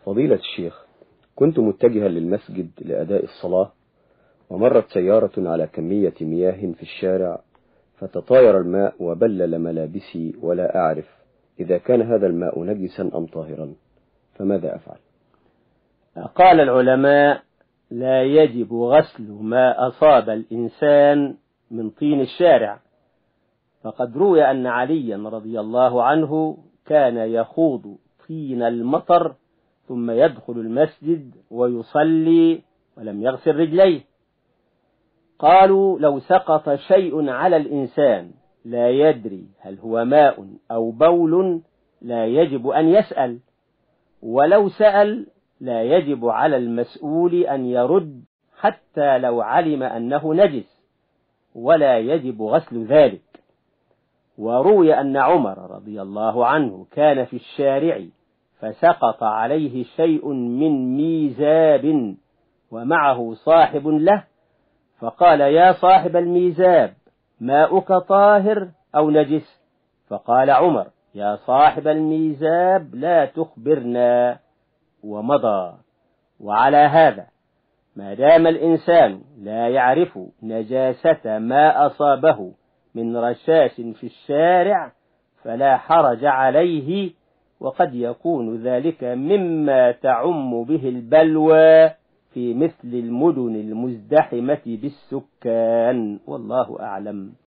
فضيلة الشيخ، كنت متجها للمسجد لأداء الصلاة، ومرت سيارة على كمية مياه في الشارع، فتطاير الماء وبلل ملابسي، ولا أعرف إذا كان هذا الماء نجسا أم طاهرا، فماذا أفعل؟ قال العلماء: لا يجب غسل ما أصاب الإنسان من طين الشارع، فقد روي أن عليا رضي الله عنه كان يخوض طين المطر ثم يدخل المسجد ويصلي ولم يغسل رجليه. قالوا: لو سقط شيء على الإنسان لا يدري هل هو ماء أو بول لا يجب أن يسأل، ولو سأل لا يجب على المسؤول أن يرد حتى لو علم أنه نجس، ولا يجب غسل ذلك. وروي أن عمر رضي الله عنه كان في الشارع فسقط عليه شيء من ميزاب ومعه صاحب له، فقال: يا صاحب الميزاب، ماؤك طاهر أو نجس؟ فقال عمر: يا صاحب الميزاب لا تخبرنا، ومضى. وعلى هذا ما دام الإنسان لا يعرف نجاسة ما أصابه من رشاش في الشارع فلا حرج عليه، وقد يكون ذلك مما تعم به البلوى في مثل المدن المزدحمة بالسكان، والله أعلم.